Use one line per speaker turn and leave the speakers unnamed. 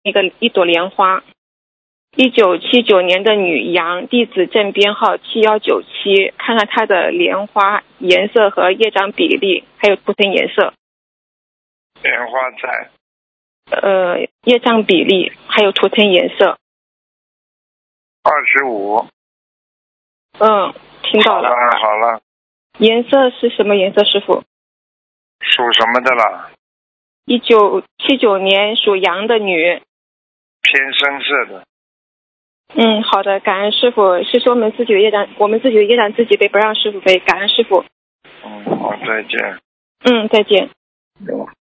一朵莲花。1979年的女羊，地址证编号7197，看看它的莲花颜色和业障比例，还有图腾颜色。
莲花在。
业障比例还有图腾颜色。
25。
听到了。
好了。
颜色是什么颜色，师傅？
属什么的啦
？1979年属羊的女。
偏深色的。
好的，感恩师傅。是说我们自己的业障自己背，不让师傅背。感恩师傅。
好，再见。
再见。
有。